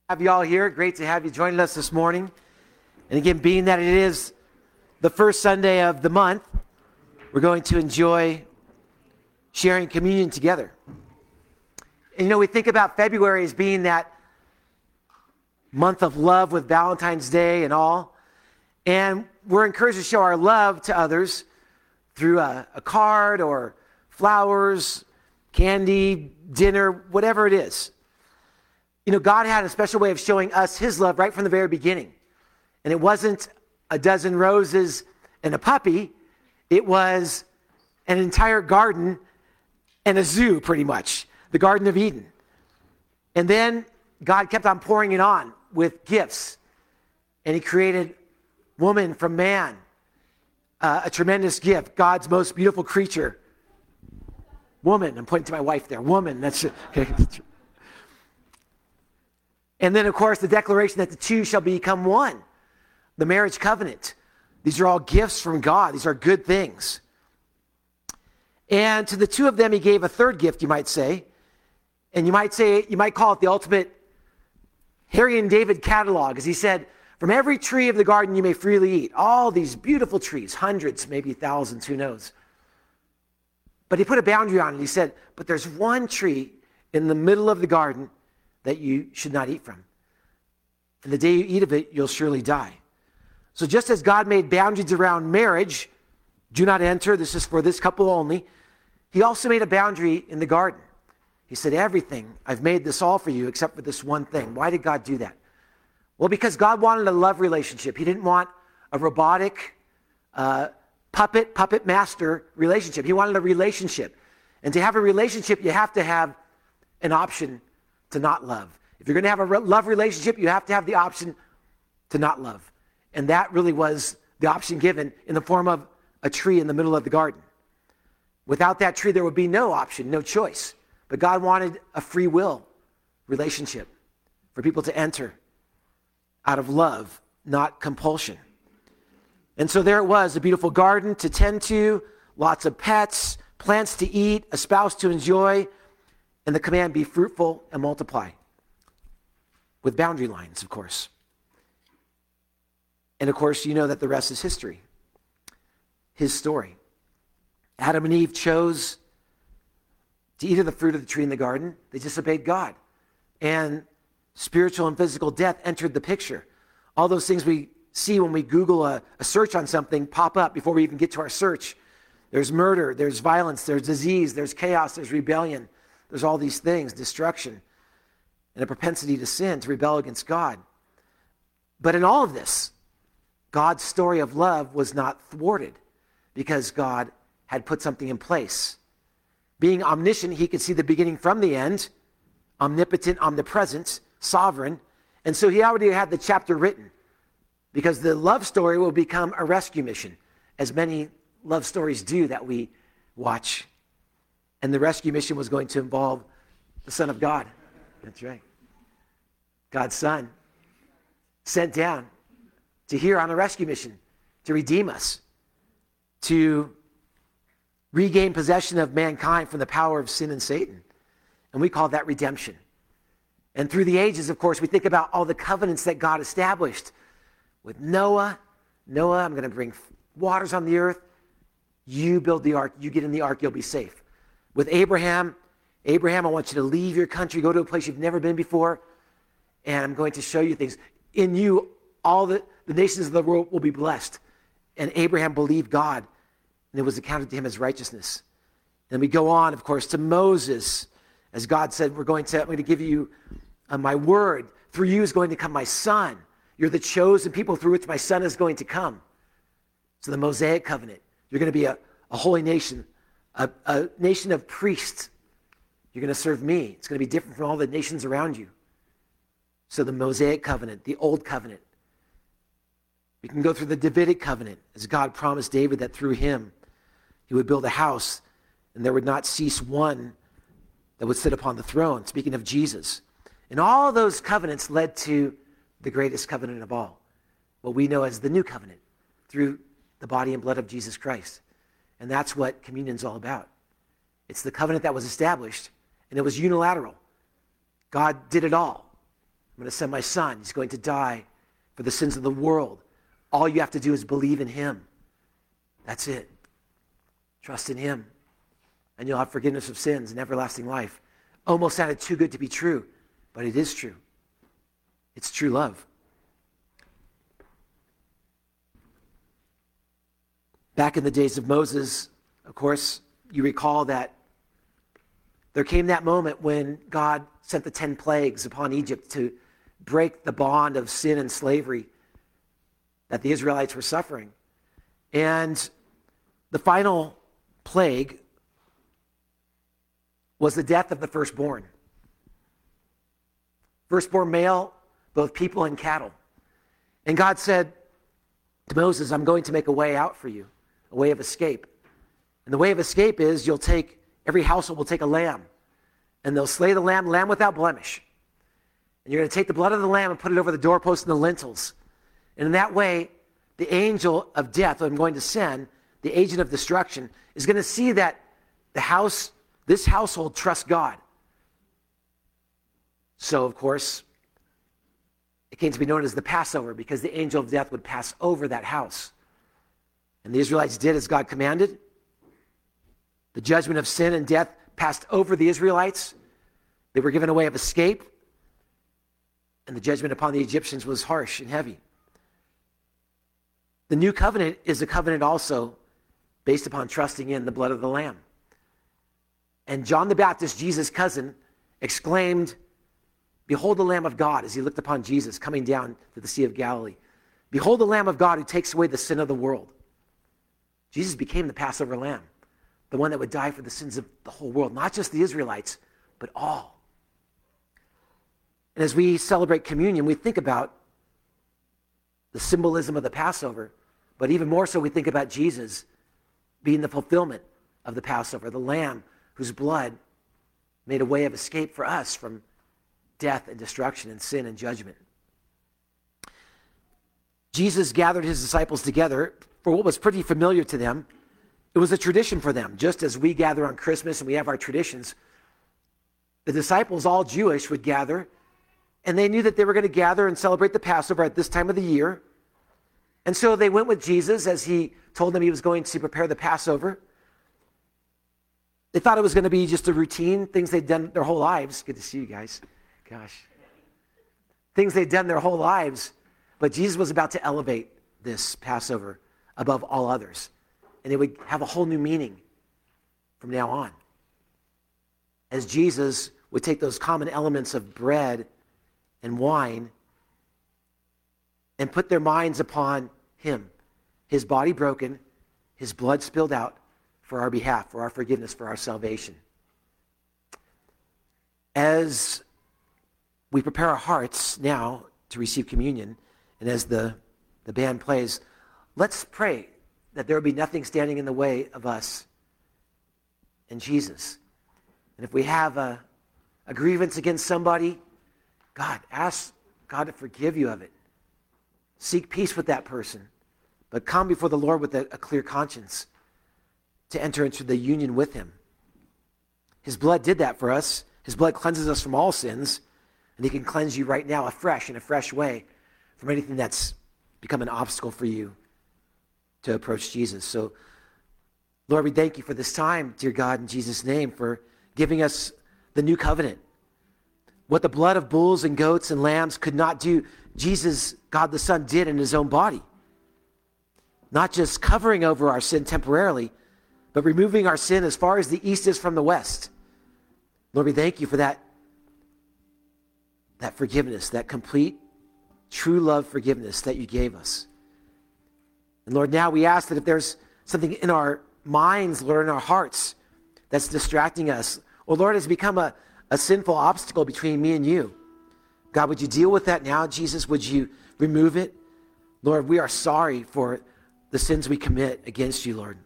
Have you all here. Great to have you joining us this morning. And again, being that it is the first Sunday of the month, we're going to enjoy sharing communion together. And we think about February as being that month of love with Valentine's Day and all. And we're encouraged to show our love to others through a card or flowers, candy, dinner, whatever it is. God had a special way of showing us his love right from the very beginning. And it wasn't a dozen roses and a puppy. It was an entire garden and a zoo, pretty much. The Garden of Eden. And then God kept on pouring it on with gifts. And he created woman from man. A tremendous gift. God's most beautiful creature. Woman. I'm pointing to my wife there. Woman. That's okay. And then, of course, the declaration that the two shall become one. The marriage covenant. These are all gifts from God. These are good things. And to the two of them, he gave a third gift, you might say. And you might call it the ultimate Harry and David catalog. As he said, from every tree of the garden you may freely eat. All these beautiful trees, hundreds, maybe thousands, who knows. But he put a boundary on it. He said, but there's one tree in the middle of the garden that you should not eat from. And the day you eat of it, you'll surely die. So just as God made boundaries around marriage, do not enter, this is for this couple only, he also made a boundary in the garden. He said, everything, I've made this all for you except for this one thing. Why did God do that? Well, because God wanted a love relationship. He didn't want a robotic, puppet master relationship. He wanted a relationship. And to have a relationship, you have to have an option to not love. If you're going to have a love relationship, you have to have the option to not love. And that really was the option given in the form of a tree in the middle of the garden. Without that tree, there would be no option, no choice. But God wanted a free will relationship for people to enter out of love, not compulsion. And so there it was, a beautiful garden to tend to, lots of pets, plants to eat, a spouse to enjoy, and the command, be fruitful and multiply. With boundary lines, of course. And of course, you know that the rest is history. His story. Adam and Eve chose to eat of the fruit of the tree in the garden. They disobeyed God. And spiritual and physical death entered the picture. All those things we see when we Google a search on something pop up before we even get to our search. There's murder, there's violence, there's disease, there's chaos, there's rebellion. There's all these things, destruction, and a propensity to sin, to rebel against God. But in all of this, God's story of love was not thwarted because God had put something in place. Being omniscient, he could see the beginning from the end, omnipotent, omnipresent, sovereign, and so he already had the chapter written because the love story will become a rescue mission, as many love stories do that we watch. And the rescue mission was going to involve the Son of God. That's right. God's Son sent down to here on a rescue mission to redeem us, to regain possession of mankind from the power of sin and Satan. And we call that redemption. And through the ages, of course, we think about all the covenants that God established with Noah. Noah, I'm going to bring waters on the earth. You build the ark. You get in the ark, you'll be safe. With Abraham, I want you to leave your country, go to a place you've never been before, and I'm going to show you things. In you, all the nations of the world will be blessed. And Abraham believed God, and it was accounted to him as righteousness. Then we go on, of course, to Moses. As God said, I'm going to give you my word. Through you is going to come my son. You're the chosen people through which my son is going to come. So the Mosaic covenant. You're going to be a holy nation. A nation of priests. You're going to serve me. It's going to be different from all the nations around you. So the Mosaic covenant, the old covenant. We can go through the Davidic covenant, as God promised David that through him, he would build a house and there would not cease one that would sit upon the throne, speaking of Jesus. And all those covenants led to the greatest covenant of all, what we know as the new covenant, through the body and blood of Jesus Christ. And that's what communion's all about. It's the covenant that was established, and it was unilateral. God did it all. I'm going to send my son. He's going to die for the sins of the world. All you have to do is believe in him. That's it. Trust in him. And you'll have forgiveness of sins and everlasting life. Almost sounded too good to be true, but it is true. It's true love. Back in the days of Moses, of course, you recall that there came that moment when God sent the 10 plagues upon Egypt to break the bond of sin and slavery that the Israelites were suffering. And the final plague was the death of the firstborn. Firstborn male, both people and cattle. And God said to Moses, I'm going to make a way out for you, a way of escape. And the way of escape is every household will take a lamb. And they'll slay the lamb without blemish. And you're going to take the blood of the lamb and put it over the doorpost and the lintels. And in that way, the angel of death, I'm going to send, the agent of destruction, is going to see that this household trusts God. So, of course, it came to be known as the Passover because the angel of death would pass over that house. And the Israelites did as God commanded. The judgment of sin and death passed over the Israelites. They were given a way of escape. And the judgment upon the Egyptians was harsh and heavy. The new covenant is a covenant also based upon trusting in the blood of the Lamb. And John the Baptist, Jesus' cousin, exclaimed, behold the Lamb of God, as he looked upon Jesus coming down to the Sea of Galilee. Behold the Lamb of God who takes away the sin of the world. Jesus became the Passover Lamb, the one that would die for the sins of the whole world, not just the Israelites, but all. And as we celebrate communion, we think about the symbolism of the Passover, but even more so we think about Jesus being the fulfillment of the Passover, the Lamb whose blood made a way of escape for us from death and destruction and sin and judgment. Jesus gathered his disciples together for what was pretty familiar to them. It was a tradition for them, just as we gather on Christmas and we have our traditions. The disciples, all Jewish, would gather, and they knew that they were going to gather and celebrate the Passover at this time of the year. And so they went with Jesus as he told them he was going to prepare the Passover. They thought it was going to be just a routine, things they'd done their whole lives. Good to see you guys. Gosh. Things they'd done their whole lives. But Jesus was about to elevate this Passover above all others. And it would have a whole new meaning from now on. As Jesus would take those common elements of bread and wine and put their minds upon him, his body broken, his blood spilled out for our behalf, for our forgiveness, for our salvation. As we prepare our hearts now to receive communion, and as the band plays, let's pray that there will be nothing standing in the way of us and Jesus. And if we have a grievance against somebody, God, ask God to forgive you of it. Seek peace with that person, but come before the Lord with a clear conscience to enter into the union with him. His blood did that for us. His blood cleanses us from all sins, and he can cleanse you right now afresh, in a fresh way, from anything that's become an obstacle for you to approach Jesus. So, Lord, we thank you for this time, dear God, in Jesus' name, for giving us the new covenant. What the blood of bulls and goats and lambs could not do, Jesus, God the Son, did in his own body. Not just covering over our sin temporarily, but removing our sin as far as the east is from the west. Lord, we thank you for that forgiveness, that complete, true love forgiveness that you gave us. And Lord, now we ask that if there's something in our minds, Lord, in our hearts that's distracting us, or Lord, has become a sinful obstacle between me and you, God, would you deal with that now, Jesus? Would you remove it? Lord, we are sorry for the sins we commit against you, Lord.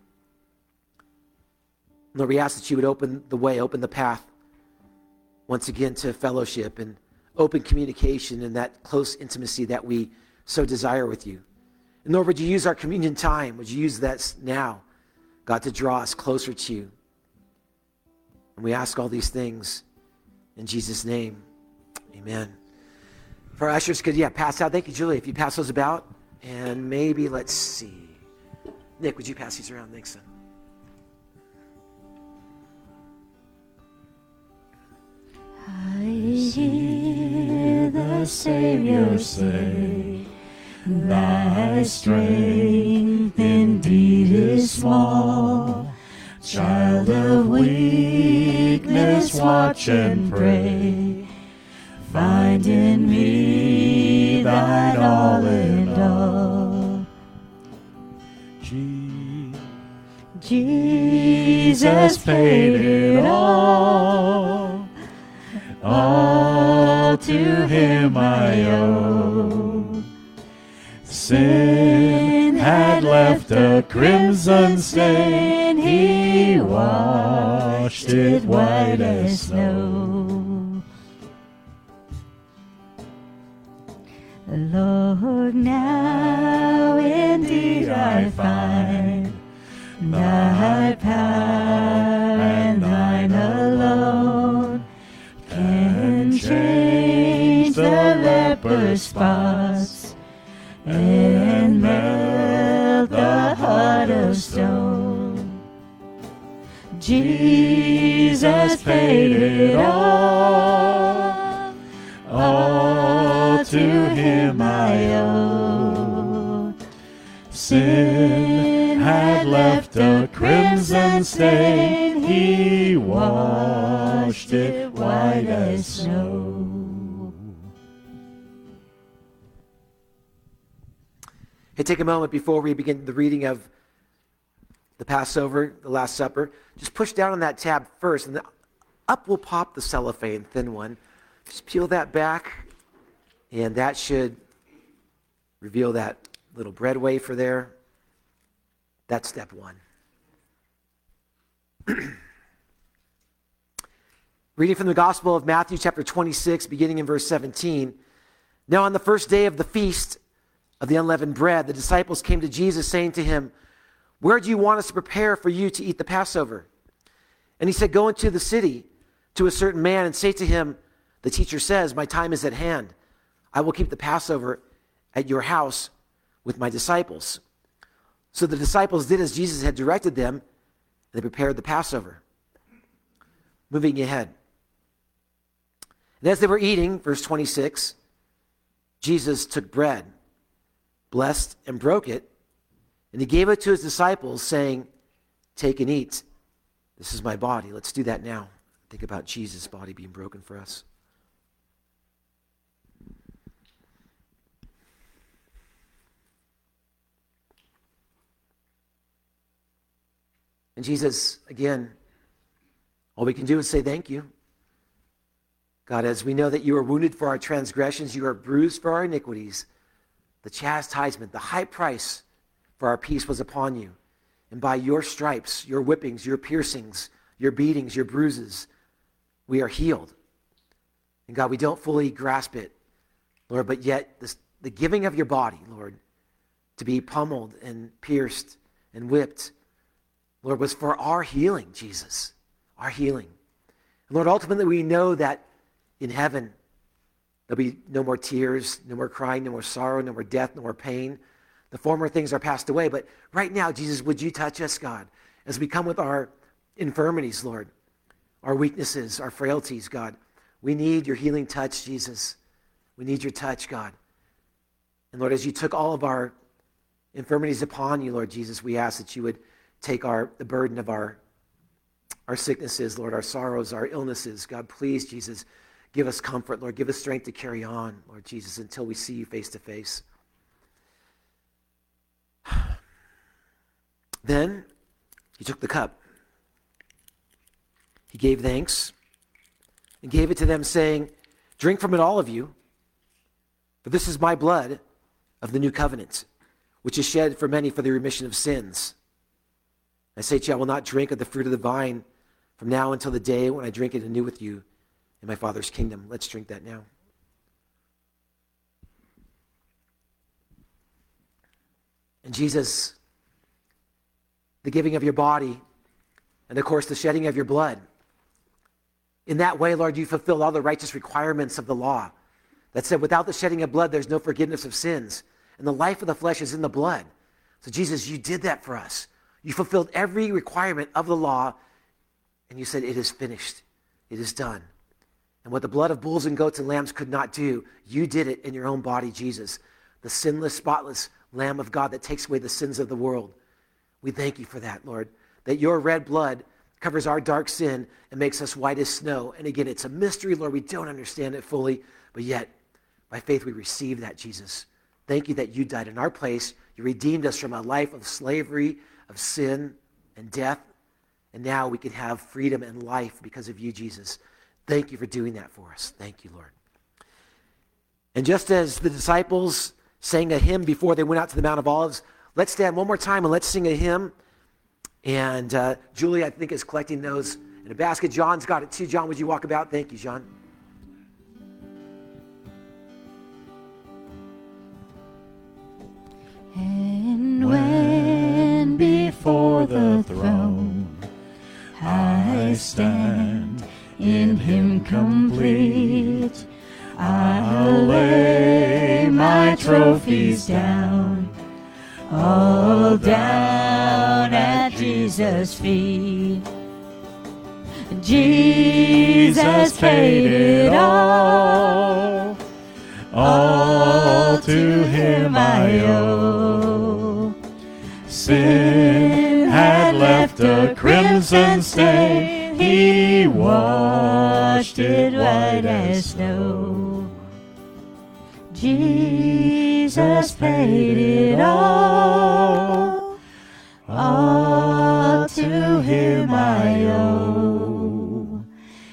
Lord, we ask that you would open the way, open the path once again to fellowship and open communication and that close intimacy that we so desire with you. And Lord, would you use our communion time? Would you use that now, God, to draw us closer to you? And we ask all these things in Jesus' name. Amen. If our ushers could, pass out. Thank you, Julie. If you pass those about. And maybe, let's see. Nick, would you pass these around? Thanks, son. I hear the Savior say, thy strength indeed is small. Child of weakness, watch and pray. Find in me thine all in all. Jesus paid it all to him I owe. Sin had left a crimson stain, he washed it white as snow. Lord, now indeed I find thy power and thine alone can change the leper's spots and melt the heart of stone. Jesus paid it all to him I owe. Sin had left a crimson stain, he washed it white as snow. Hey, take a moment before we begin the reading of the Passover, the Last Supper. Just push down on that tab first, and up will pop the cellophane, thin one. Just peel that back, and that should reveal that little bread wafer there. That's step one. Reading from the Gospel of Matthew chapter 26, beginning in verse 17. Now on the first day of the feast of the unleavened bread, the disciples came to Jesus saying to him, where do you want us to prepare for you to eat the Passover? And he said, go into the city to a certain man and say to him, the teacher says, my time is at hand. I will keep the Passover at your house with my disciples. So the disciples did as Jesus had directed them, and they prepared the Passover. Moving ahead. And as they were eating, verse 26, Jesus took bread, blessed and broke it, and he gave it to his disciples, saying, take and eat. This is my body. Let's do that now. Think about Jesus' body being broken for us. And Jesus, again, all we can do is say thank you. God, as we know that you are wounded for our transgressions, you are bruised for our iniquities. The chastisement, the high price for our peace was upon you. And by your stripes, your whippings, your piercings, your beatings, your bruises, we are healed. And God, we don't fully grasp it, Lord, but yet the giving of your body, Lord, to be pummeled and pierced and whipped, Lord, was for our healing, Jesus, our healing. And Lord, ultimately we know that in heaven, there'll be no more tears, no more crying, no more sorrow, no more death, no more pain. The former things are passed away. But right now, Jesus, would you touch us, God, as we come with our infirmities, Lord, our weaknesses, our frailties, God. We need your healing touch, Jesus. We need your touch, God. And Lord, as you took all of our infirmities upon you, Lord Jesus, we ask that you would take the burden of our sicknesses, Lord, our sorrows, our illnesses. God, please, Jesus, give us comfort, Lord. Give us strength to carry on, Lord Jesus, until we see you face to face. Then he took the cup. He gave thanks and gave it to them, saying, drink from it, all of you, for this is my blood of the new covenant, which is shed for many for the remission of sins. I say to you, I will not drink of the fruit of the vine from now until the day when I drink it anew with you in my Father's kingdom. Let's drink that now. And Jesus, the giving of your body, and of course the shedding of your blood. In that way, Lord, you fulfilled all the righteous requirements of the law that said, without the shedding of blood, there's no forgiveness of sins. And the life of the flesh is in the blood. So Jesus, you did that for us. You fulfilled every requirement of the law, and you said, it is finished. It is done. And what the blood of bulls and goats and lambs could not do, you did it in your own body, Jesus, the sinless, spotless Lamb of God that takes away the sins of the world. We thank you for that, Lord, that your red blood covers our dark sin and makes us white as snow. And again, it's a mystery, Lord. We don't understand it fully, but yet, by faith, we receive that, Jesus. Thank you that you died in our place. You redeemed us from a life of slavery, of sin and death. And now we can have freedom and life because of you, Jesus. Thank you for doing that for us. Thank you, Lord. And just as the disciples sang a hymn before they went out to the Mount of Olives, let's stand one more time and let's sing a hymn. And Julie, I think, is collecting those in a basket. John's got it too. John, would you walk about? Thank you, John. And when before the throne I stand in him complete, I'll lay my trophies down, all down at Jesus' feet. Jesus paid it all to him I owe. Sin had left a crimson stain, he washed it white as snow. Jesus paid it all to him I owe.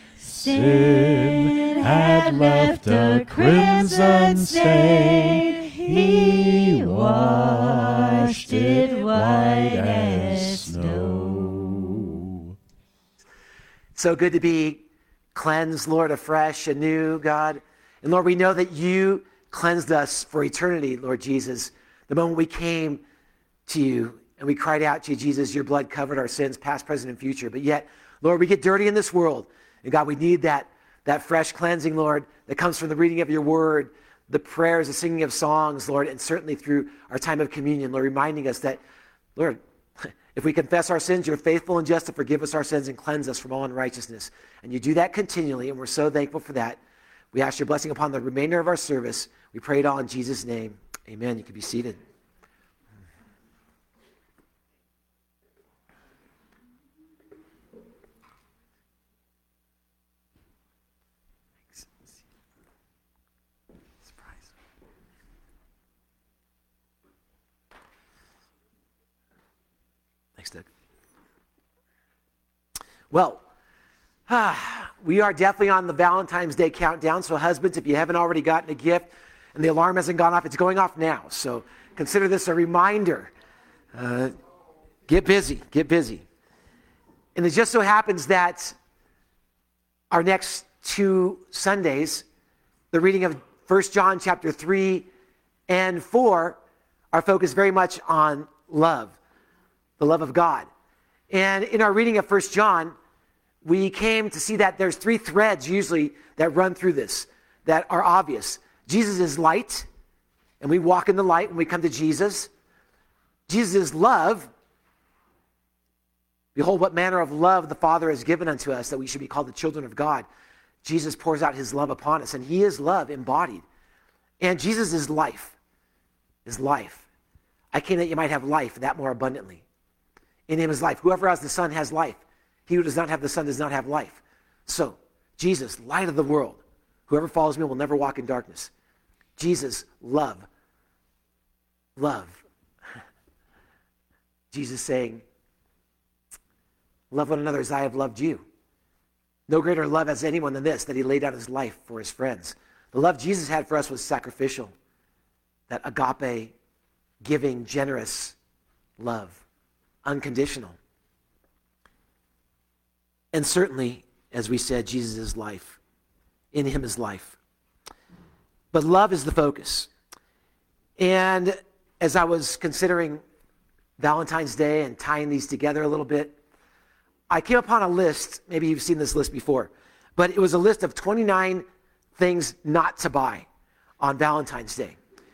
Sin had left a crimson stain, he washed it white as snow. So good to be cleansed, Lord, afresh, anew, God. And Lord, we know that you cleansed us for eternity, Lord Jesus. The moment we came to you and we cried out to you, Jesus, your blood covered our sins, past, present, and future. But yet, Lord, we get dirty in this world. And God, we need that fresh cleansing, Lord, that comes from the reading of your word, the prayers, the singing of songs, Lord, and certainly through our time of communion, Lord, reminding us that, Lord, if we confess our sins, you're faithful and just to forgive us our sins and cleanse us from all unrighteousness. And you do that continually, and we're so thankful for that. We ask your blessing upon the remainder of our service. We pray it all in Jesus' name. Amen. You can be seated. Surprise. Thanks, Doug. Well, we are definitely on the Valentine's Day countdown. So husbands, if you haven't already gotten a gift and the alarm hasn't gone off, it's going off now. So consider this a reminder. Get busy, get busy. And it just so happens that our next 2 Sundays, the reading of 1 John chapter 3 and 4 are focused very much on love, the love of God. And in our reading of 1 John, we came to see that there's 3 threads usually that run through this that are obvious. Jesus is light, and we walk in the light when we come to Jesus. Jesus is love. Behold, what manner of love the Father has given unto us, that we should be called the children of God. Jesus pours out his love upon us, and he is love embodied. And Jesus is life. Is life. I came that you might have life, that more abundantly. In him is life. Whoever has the Son has life. He who does not have the Son does not have life. So, Jesus, light of the world. Whoever follows me will never walk in darkness. Jesus, love. Love. Jesus saying, love one another as I have loved you. No greater love has anyone than this, that he laid down his life for his friends. The love Jesus had for us was sacrificial. That agape, giving, generous love. Unconditional. And certainly, as we said, Jesus is life. In him is life. But love is the focus. And as I was considering Valentine's Day and tying these together a little bit, I came upon a list. Maybe you've seen this list before. But it was a list of 29 things not to buy. on Valentine's Day.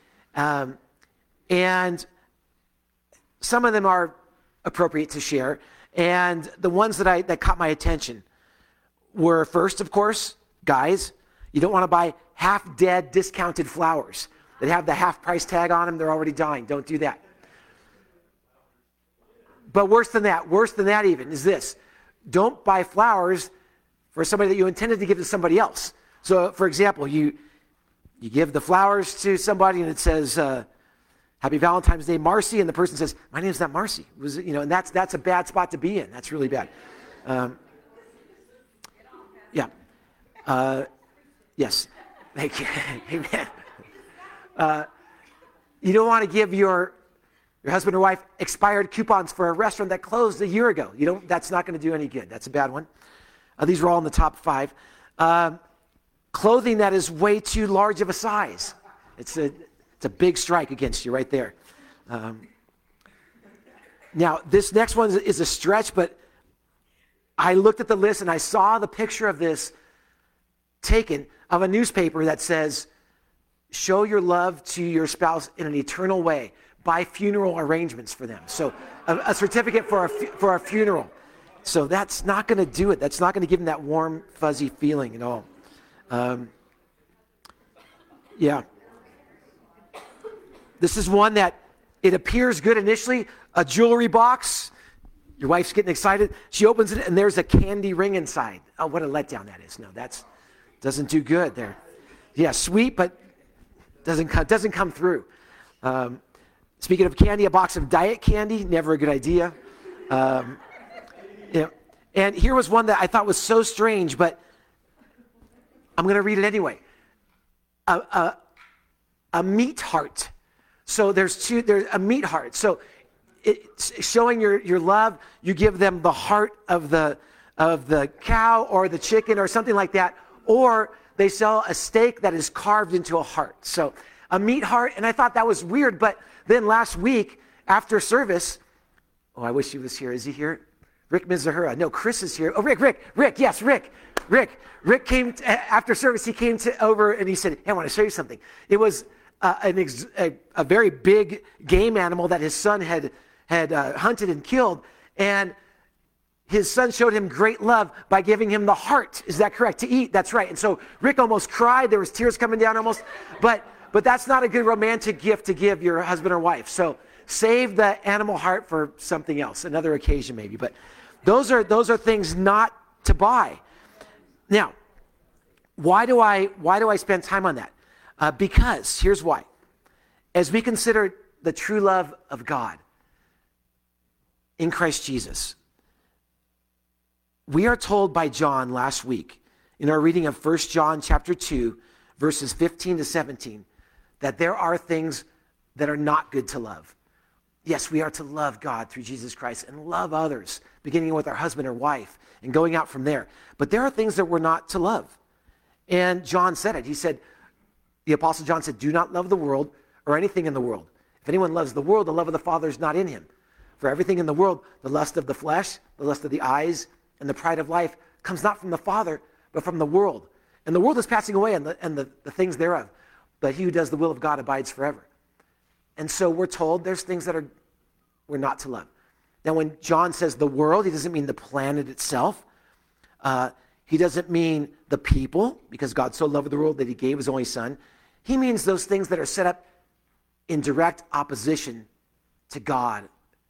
And some of them are appropriate to share. And the ones that caught my attention were, first, of course, guys, you don't want to buy half-dead, discounted flowers that have the half-price tag on them. They're already dying. Don't do that. But worse than that even, is this. Don't buy flowers for somebody that you intended to give to somebody else. So, for example, you give the flowers to somebody and it says, Happy Valentine's Day, Marcy, and the person says, my name's not Marcy. And that's a bad spot to be in. That's really bad. Yeah. Yes. Thank you. Amen. You don't want to give your husband or wife expired coupons for a restaurant that closed a year ago. That's not going to do any good. That's a bad one. These are all in the top 5. Clothing that is way too large of a size. It's a big strike against you right there. Now, this next one is a stretch, but I looked at the list and I saw the picture of this taken of a newspaper that says, show your love to your spouse in an eternal way. Buy funeral arrangements for them. So a certificate for a funeral. So that's not going to do it. That's not going to give them that warm, fuzzy feeling at all. Yeah. This is one that it appears good initially. A jewelry box. Your wife's getting excited. She opens it and there's a candy ring inside. Oh, what a letdown that is. No, doesn't do good there. Yeah, sweet, but doesn't come through. Speaking of candy, a box of diet candy, never a good idea. And here was one that I thought was so strange, but I'm going to read it anyway. A meat heart. So there's a meat heart. So it's showing your love. You give them the heart of the cow or the chicken or something like that, or they sell a steak that is carved into a heart. So a meat heart, and I thought that was weird, but then last week after service, I wish he was here. Is he here? Rick Mizahura. No, Chris is here. Oh, Rick. Yes, Rick. Rick came after service. He came over and he said, hey, I want to show you something. It was a very big game animal that his son had hunted and killed, and his son showed him great love by giving him the heart. Is that correct? To eat. That's right. And so Rick almost cried. There was tears coming down almost. But that's not a good romantic gift to give your husband or wife. So save the animal heart for something else, another occasion maybe. But those are things not to buy. Now, why do I spend time on that? Because here's why. As we consider the true love of God in Christ Jesus, we are told by John last week in our reading of 1 John chapter 2, verses 15 to 17, that there are things that are not good to love. Yes, we are to love God through Jesus Christ and love others, beginning with our husband or wife and going out from there. But there are things that we're not to love. And John said it. He said, the Apostle John said, do not love the world or anything in the world. If anyone loves the world, the love of the Father is not in him. For everything in the world, the lust of the flesh, the lust of the eyes, and the pride of life comes not from the Father, but from the world. And the world is passing away and the things thereof. But he who does the will of God abides forever. And so we're told there's things that we're not to love. Now, when John says the world, he doesn't mean the planet itself. He doesn't mean the people, because God so loved the world that he gave his only son. He means those things that are set up in direct opposition to God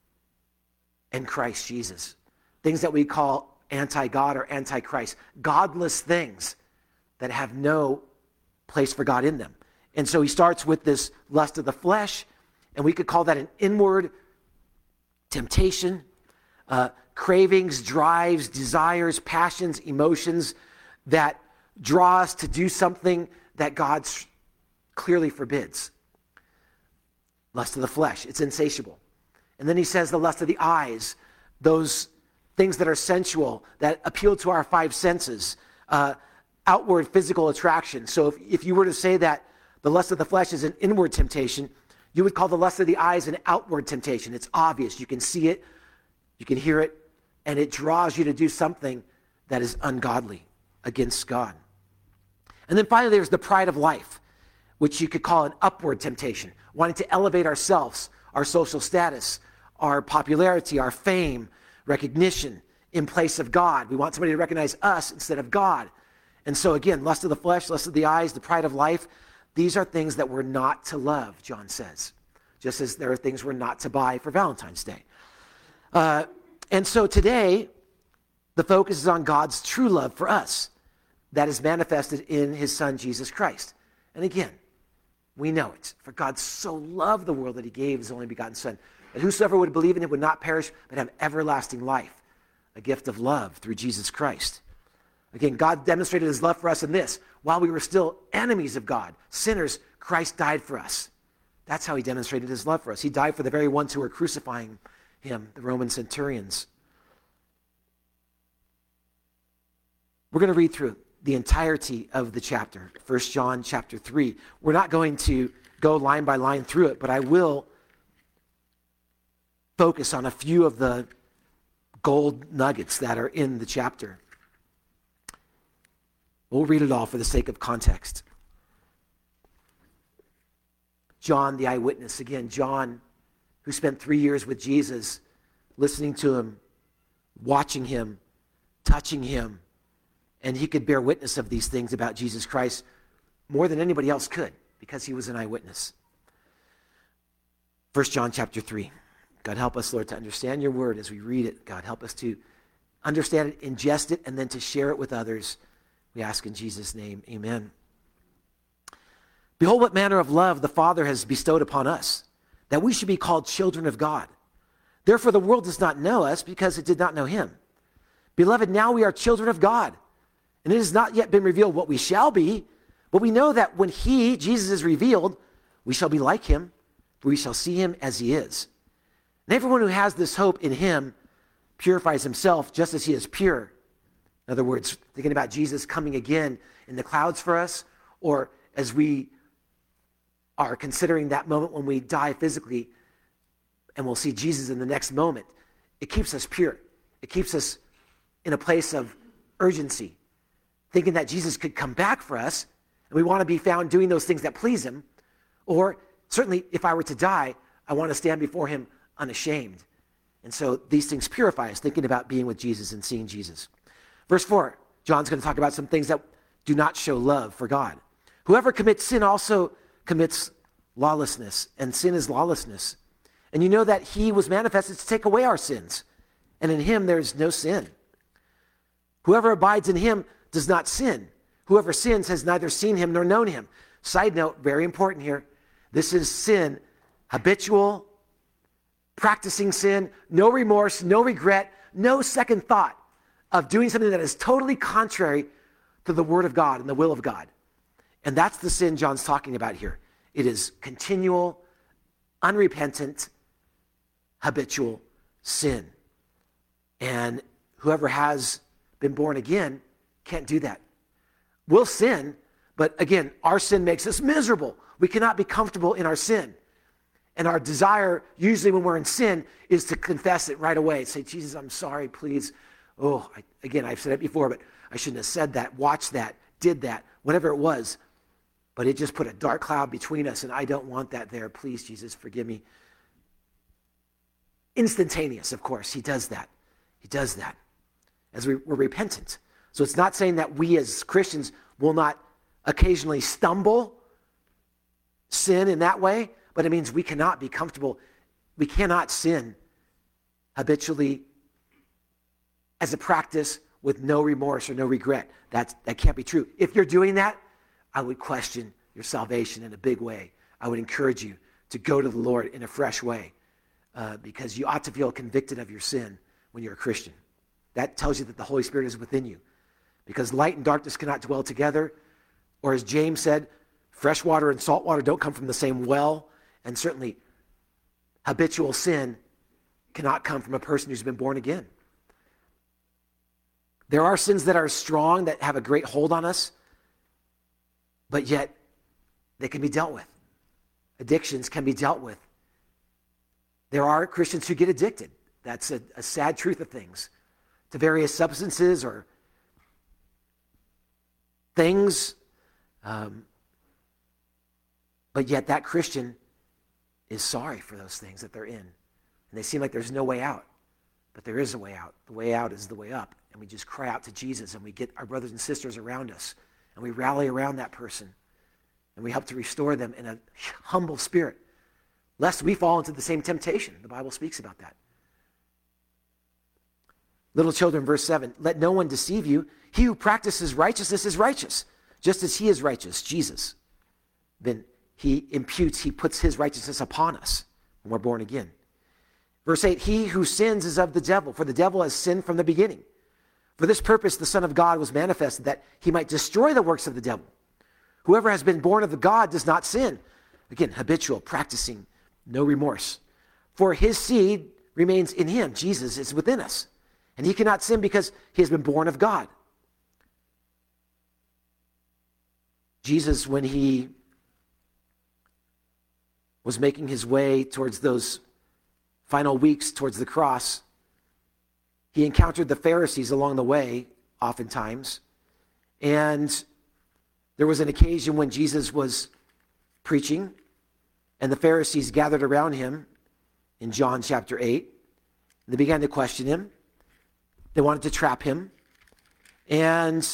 and Christ Jesus. Things that we call anti-God or anti-Christ. Godless things that have no place for God in them. And so he starts with this lust of the flesh, and we could call that an inward temptation, cravings, drives, desires, passions, emotions that draw us to do something that God clearly forbids. Lust of the flesh, it's insatiable. And then he says the lust of the eyes, those things that are sensual, that appeal to our 5 senses, outward physical attraction. So if you were to say that the lust of the flesh is an inward temptation, you would call the lust of the eyes an outward temptation. It's obvious. You can see it, you can hear it, and it draws you to do something that is ungodly against God. And then finally, there's the pride of life, which you could call an upward temptation, wanting to elevate ourselves, our social status, our popularity, our fame, recognition in place of God. We want somebody to recognize us instead of God. And so again, lust of the flesh, lust of the eyes, the pride of life, these are things that we're not to love, John says, just as there are things we're not to buy for Valentine's Day. And so today, the focus is on God's true love for us that is manifested in his son, Jesus Christ. And again, we know it. For God so loved the world that he gave his only begotten son, that whosoever would believe in him would not perish, but have everlasting life, a gift of love through Jesus Christ. Again, God demonstrated his love for us in this. While we were still enemies of God, sinners, Christ died for us. That's how he demonstrated his love for us. He died for the very ones who were crucifying him, the Roman centurions. We're going to read through the entirety of the chapter, 1 John chapter 3. We're not going to go line by line through it, but I will focus on a few of the gold nuggets that are in the chapter. We'll read it all for the sake of context. John, the eyewitness, again, John, who spent 3 years with Jesus, listening to him, watching him, touching him, and he could bear witness of these things about Jesus Christ more than anybody else could because he was an eyewitness. 1 John chapter 3. God, help us, Lord, to understand your word as we read it. God, help us to understand it, ingest it, and then to share it with others. We ask in Jesus' name, amen. Behold, what manner of love the Father has bestowed upon us, that we should be called children of God. Therefore, the world does not know us because it did not know him. Beloved, now we are children of God, and it has not yet been revealed what we shall be, but we know that when he, Jesus, is revealed, we shall be like him, for we shall see him as he is. And everyone who has this hope in him purifies himself just as he is pure. In other words, thinking about Jesus coming again in the clouds for us, or as we are considering that moment when we die physically and we'll see Jesus in the next moment, it keeps us pure. It keeps us in a place of urgency, thinking that Jesus could come back for us, and we want to be found doing those things that please him. Or certainly, if I were to die, I want to stand before him unashamed. And so these things purify us, thinking about being with Jesus and seeing Jesus. Verse 4, John's going to talk about some things that do not show love for God. Whoever commits sin also commits lawlessness, and sin is lawlessness. And you know that he was manifested to take away our sins, and in him there is no sin. Whoever abides in him does not sin. Whoever sins has neither seen him nor known him. Side note, very important here. This is sin, habitual, practicing sin, no remorse, no regret, no second thought of doing something that is totally contrary to the word of God and the will of God. And that's the sin John's talking about here. It is continual, unrepentant, habitual sin. And whoever has been born again can't do that. We'll sin, but again, our sin makes us miserable. We cannot be comfortable in our sin. And our desire, usually when we're in sin, is to confess it right away. Say, Jesus, I'm sorry, please. Oh, again, I've said it before, but I shouldn't have said that, watched that, did that, whatever it was. But it just put a dark cloud between us, and I don't want that there. Please, Jesus, forgive me. Instantaneous, of course. He does that. He does that as we're repentant. So it's not saying that we as Christians will not occasionally stumble, sin in that way, but it means we cannot be comfortable. We cannot sin habitually as a practice with no remorse or no regret. That can't be true. If you're doing that, I would question your salvation in a big way. I would encourage you to go to the Lord in a fresh way because you ought to feel convicted of your sin when you're a Christian. That tells you that the Holy Spirit is within you because light and darkness cannot dwell together. Or as James said, fresh water and salt water don't come from the same well. And certainly habitual sin cannot come from a person who's been born again. There are sins that are strong, that have a great hold on us, but yet they can be dealt with. Addictions can be dealt with. There are Christians who get addicted. That's a sad truth of things, to various substances or things. But yet that Christian is sorry for those things that they're in. And they seem like there's no way out. But there is a way out. The way out is the way up. And we just cry out to Jesus, and we get our brothers and sisters around us, and we rally around that person, and we help to restore them in a humble spirit, lest we fall into the same temptation. The Bible speaks about that. Little children, verse 7, let no one deceive you. He who practices righteousness is righteous, just as he is righteous, Jesus. Then he puts his righteousness upon us when we're born again. Verse 8, he who sins is of the devil, for the devil has sinned from the beginning. For this purpose the Son of God was manifested, that he might destroy the works of the devil. Whoever has been born of God does not sin. Again, habitual, practicing, no remorse. For his seed remains in him. Jesus is within us. And he cannot sin because he has been born of God. Jesus, when he was making his way towards those final weeks towards the cross, he encountered the Pharisees along the way, oftentimes. And there was an occasion when Jesus was preaching, and the Pharisees gathered around him in John chapter 8. They began to question him. They wanted to trap him. And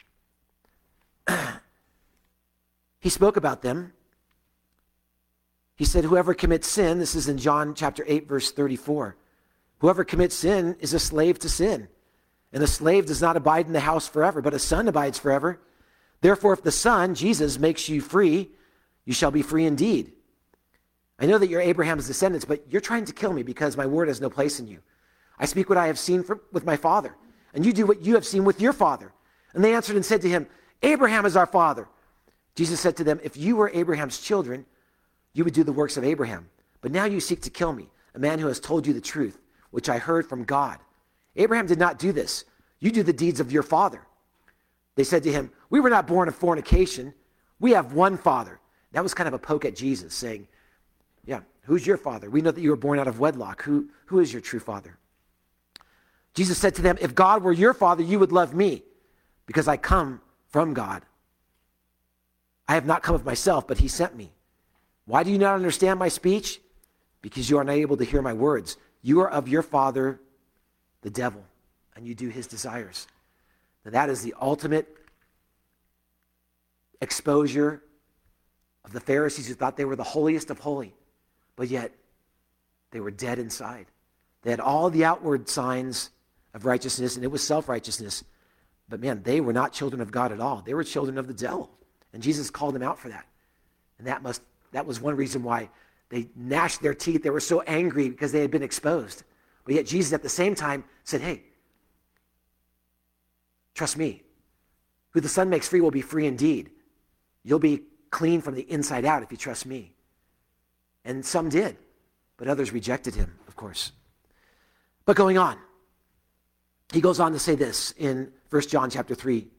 he spoke about them. He said, whoever commits sin, this is in John chapter 8, verse 34. Whoever commits sin is a slave to sin. And a slave does not abide in the house forever, but a son abides forever. Therefore, if the Son, Jesus, makes you free, you shall be free indeed. I know that you're Abraham's descendants, but you're trying to kill me because my word has no place in you. I speak what I have seen with my father, and you do what you have seen with your father. And they answered and said to him, Abraham is our father. Jesus said to them, if you were Abraham's children, you would do the works of Abraham. But now you seek to kill me, a man who has told you the truth, which I heard from God. Abraham did not do this. You do the deeds of your father. They said to him, we were not born of fornication. We have one father. That was kind of a poke at Jesus, saying, yeah, who's your father? We know that you were born out of wedlock. Who is your true father? Jesus said to them, if God were your father, you would love me, because I come from God. I have not come of myself, but he sent me. Why do you not understand my speech? Because you are not able to hear my words. You are of your father, the devil, and you do his desires. Now that is the ultimate exposure of the Pharisees who thought they were the holiest of holy, but yet they were dead inside. They had all the outward signs of righteousness, and it was self-righteousness. But man, they were not children of God at all. They were children of the devil. And Jesus called them out for that. And that was one reason why they gnashed their teeth. They were so angry because they had been exposed. But yet Jesus at the same time said, hey, trust me. Who the Son makes free will be free indeed. You'll be clean from the inside out if you trust me. And some did, but others rejected him, of course. But going on, he goes on to say this in 1 John chapter 3,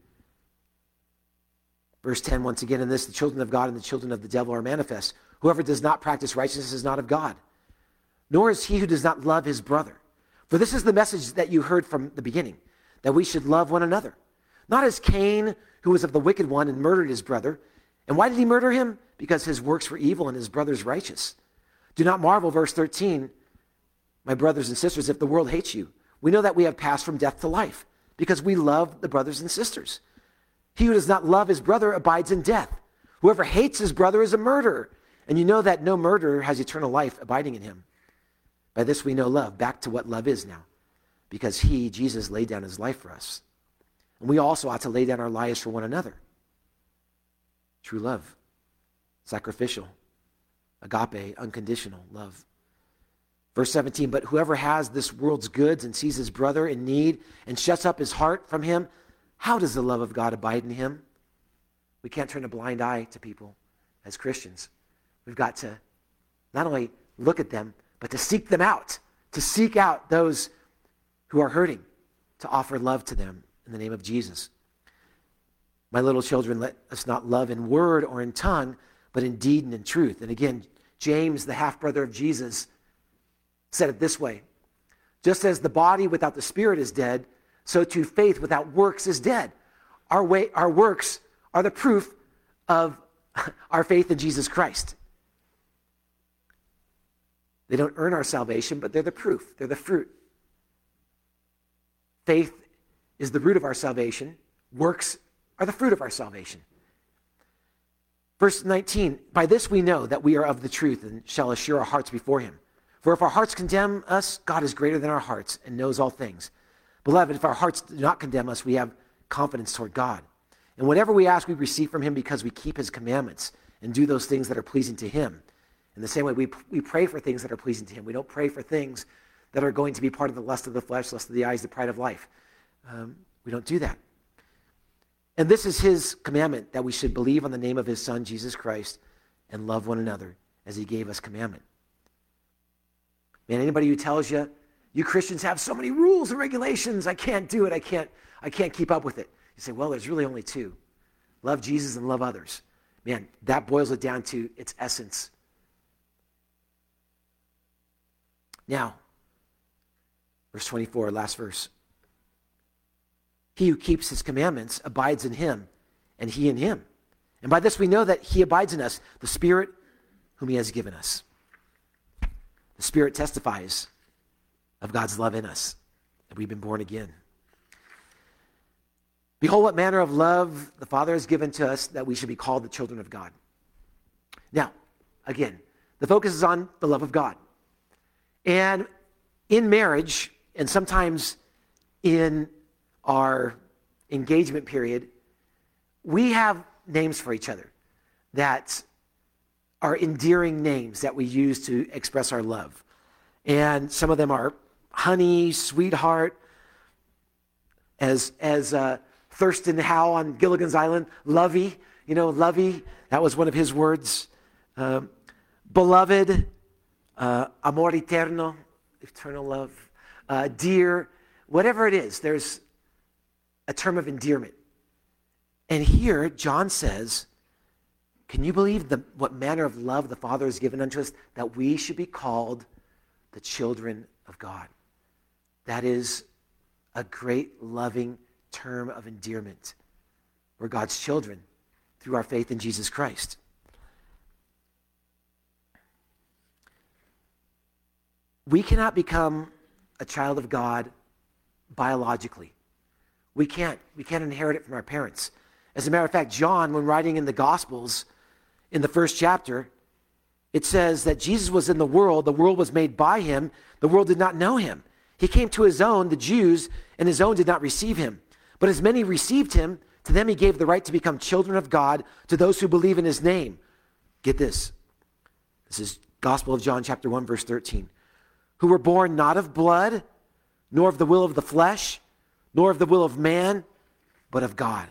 verse 10, once again, in this, the children of God and the children of the devil are manifest. Whoever does not practice righteousness is not of God, nor is he who does not love his brother. For this is the message that you heard from the beginning, that we should love one another. Not as Cain, who was of the wicked one and murdered his brother. And why did he murder him? Because his works were evil and his brother's righteous. Do not marvel, verse 13, my brothers and sisters, if the world hates you. We know that we have passed from death to life, because we love the brothers and sisters. He who does not love his brother abides in death. Whoever hates his brother is a murderer. And you know that no murderer has eternal life abiding in him. By this we know love, back to what love is now. Because he, Jesus, laid down his life for us. And we also ought to lay down our lives for one another. True love, sacrificial, agape, unconditional love. Verse 17, but whoever has this world's goods and sees his brother in need and shuts up his heart from him, how does the love of God abide in him? We can't turn a blind eye to people as Christians. We've got to not only look at them, but to seek them out, to seek out those who are hurting, to offer love to them in the name of Jesus. My little children, let us not love in word or in tongue, but in deed and in truth. And again, James, the half-brother of Jesus, said it this way: just as the body without the spirit is dead, so too faith without works is dead. Our works are the proof of our faith in Jesus Christ. They don't earn our salvation, but they're the proof. They're the fruit. Faith is the root of our salvation. Works are the fruit of our salvation. Verse 19, by this we know that we are of the truth and shall assure our hearts before him. For if our hearts condemn us, God is greater than our hearts and knows all things. Beloved, if our hearts do not condemn us, we have confidence toward God. And whatever we ask, we receive from him because we keep his commandments and do those things that are pleasing to him. In the same way, we pray for things that are pleasing to him. We don't pray for things that are going to be part of the lust of the flesh, lust of the eyes, the pride of life. We don't do that. And this is his commandment, that we should believe on the name of his Son, Jesus Christ, and love one another as he gave us commandment. Man, anybody who tells you, you Christians have so many rules and regulations, I can't do it, I can't keep up with it. You say, well, there's really only two. Love Jesus and love others. Man, that boils it down to its essence. Now, verse 24, last verse. He who keeps his commandments abides in him, and he in him. And by this we know that he abides in us, the Spirit whom he has given us. The Spirit testifies of God's love in us, that we've been born again. Behold, what manner of love the Father has given to us, that we should be called the children of God. Now, again, the focus is on the love of God. And in marriage, and sometimes in our engagement period, we have names for each other that are endearing names that we use to express our love. And some of them are honey, sweetheart, as Thurston Howe on Gilligan's Island, lovey, lovey, that was one of his words. Beloved, amor eterno, eternal love, dear, whatever it is, there's a term of endearment. And here, John says, can you believe what manner of love the Father has given unto us, that we should be called the children of God? That is a great, loving term of endearment. We're God's children through our faith in Jesus Christ. We cannot become a child of God biologically. We can't inherit it from our parents. As a matter of fact, John, when writing in the Gospels, in the first chapter, it says that Jesus was in the world was made by him, the world did not know him. He came to his own, the Jews, and his own did not receive him. But as many received him, to them he gave the right to become children of God, to those who believe in his name. Get this. This is Gospel of John chapter 1, verse 13. Who were born not of blood, nor of the will of the flesh, nor of the will of man, but of God.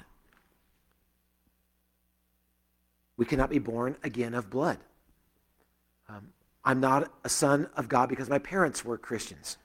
We cannot be born again of blood. I'm not a son of God because my parents were Christians.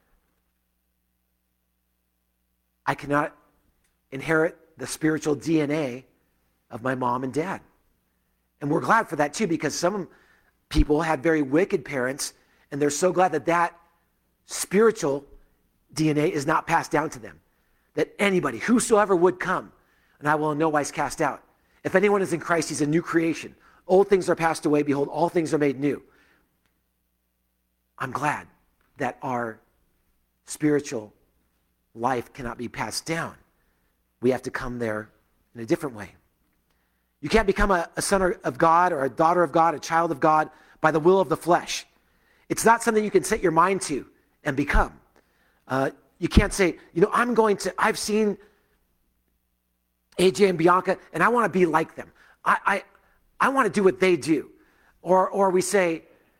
I cannot inherit the spiritual DNA of my mom and dad. And we're glad for that too, because some people had very wicked parents, and they're so glad that spiritual DNA is not passed down to them. That anybody, whosoever would come, and I will in no wise cast out. If anyone is in Christ, he's a new creation. Old things are passed away. Behold, all things are made new. I'm glad that our spiritual life cannot be passed down. We have to come there in a different way. You can't become a son of God or a daughter of God, a child of God by the will of the flesh. It's not something you can set your mind to and become. You can't say, I've seen AJ and Bianca, and I want to be like them. I want to do what they do. Or you say,